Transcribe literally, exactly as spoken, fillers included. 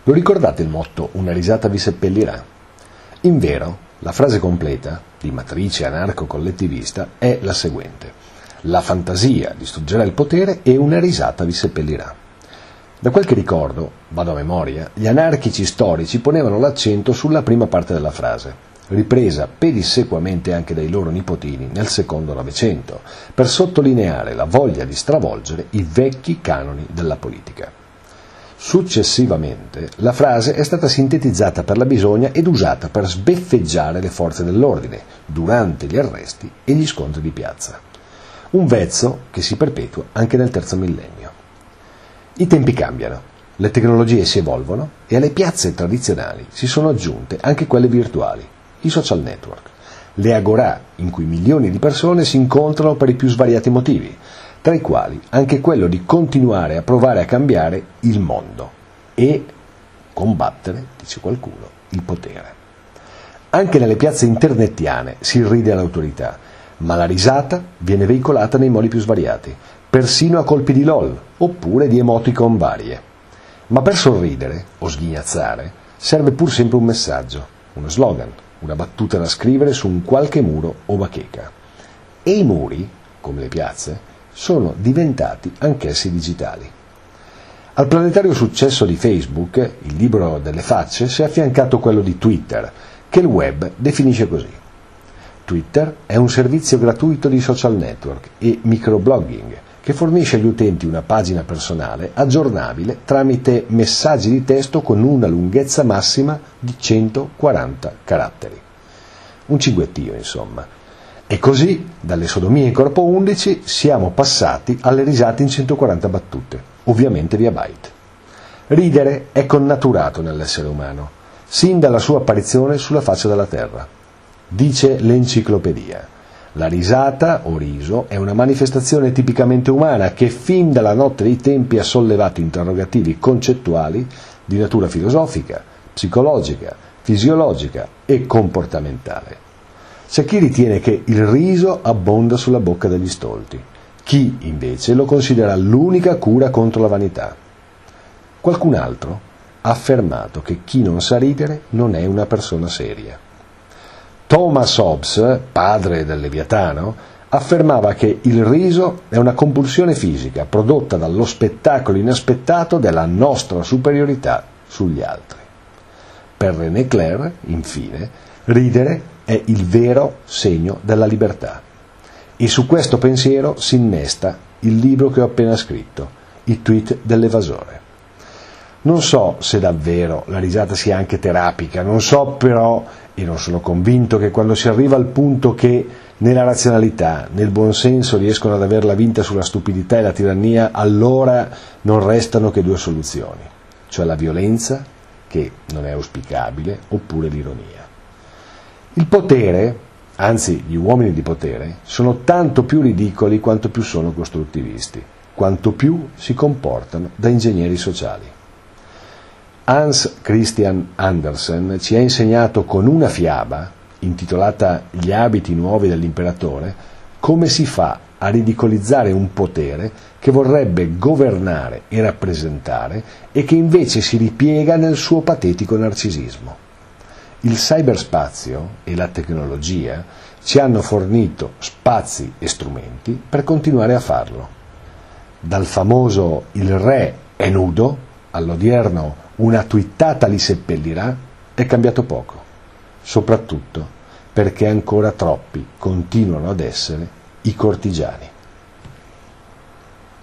Lo ricordate il motto "una risata vi seppellirà"? Invero, la frase completa, di matrice anarco-collettivista, è la seguente: la fantasia distruggerà il potere e una risata vi seppellirà. Da quel che ricordo, vado a memoria, gli anarchici storici ponevano l'accento sulla prima parte della frase, ripresa pedissequamente anche dai loro nipotini nel secondo Novecento, per sottolineare la voglia di stravolgere i vecchi canoni della politica. Successivamente, la frase è stata sintetizzata per la bisogna ed usata per sbeffeggiare le forze dell'ordine durante gli arresti e gli scontri di piazza. Un vezzo che si perpetua anche nel terzo millennio. I tempi cambiano, le tecnologie si evolvono e alle piazze tradizionali si sono aggiunte anche quelle virtuali, i social network, le agorà in cui milioni di persone si incontrano per i più svariati motivi, tra i quali anche quello di continuare a provare a cambiare il mondo e combattere, dice qualcuno, il potere. Anche nelle piazze internetiane si ride all'autorità, ma la risata viene veicolata nei modi più svariati, persino a colpi di lol oppure di emoticon varie. Ma per sorridere o sghignazzare serve pur sempre un messaggio, uno slogan, una battuta da scrivere su un qualche muro o bacheca. E i muri, come le piazze, sono diventati anch'essi digitali. Al planetario successo di Facebook, il libro delle facce, si è affiancato quello di Twitter, che il web definisce così. Twitter è un servizio gratuito di social network e microblogging che fornisce agli utenti una pagina personale aggiornabile tramite messaggi di testo con una lunghezza massima di centoquaranta caratteri. Un cinguettio, insomma. E così, dalle sodomie in corpo undici, siamo passati alle risate in centoquaranta battute, ovviamente via byte. Ridere è connaturato nell'essere umano, sin dalla sua apparizione sulla faccia della terra. Dice l'enciclopedia: la risata o riso è una manifestazione tipicamente umana che fin dalla notte dei tempi ha sollevato interrogativi concettuali di natura filosofica, psicologica, fisiologica e comportamentale. C'è chi ritiene che il riso abbonda sulla bocca degli stolti, chi invece lo considera l'unica cura contro la vanità. Qualcun altro ha affermato che chi non sa ridere non è una persona seria. Thomas Hobbes, padre del Leviatano, affermava che il riso è una compulsione fisica prodotta dallo spettacolo inaspettato della nostra superiorità sugli altri. Per René Clair, infine, ridere è il vero segno della libertà. E su questo pensiero si innesta il libro che ho appena scritto, I tweet dell'evasore. Non so se davvero la risata sia anche terapica, non so però, e non sono convinto, che quando si arriva al punto che nella razionalità, nel buonsenso riescono ad averla vinta sulla stupidità e la tirannia, allora non restano che due soluzioni, cioè la violenza, che non è auspicabile, oppure l'ironia. Il potere, anzi gli uomini di potere, sono tanto più ridicoli quanto più sono costruttivisti, quanto più si comportano da ingegneri sociali. Hans Christian Andersen ci ha insegnato con una fiaba, intitolata Gli abiti nuovi dell'imperatore, come si fa a ridicolizzare un potere che vorrebbe governare e rappresentare e che invece si ripiega nel suo patetico narcisismo. Il cyberspazio e la tecnologia ci hanno fornito spazi e strumenti per continuare a farlo. Dal famoso "il re è nudo" all'odierno "una twittata li seppellirà" è cambiato poco, soprattutto perché ancora troppi continuano ad essere i cortigiani.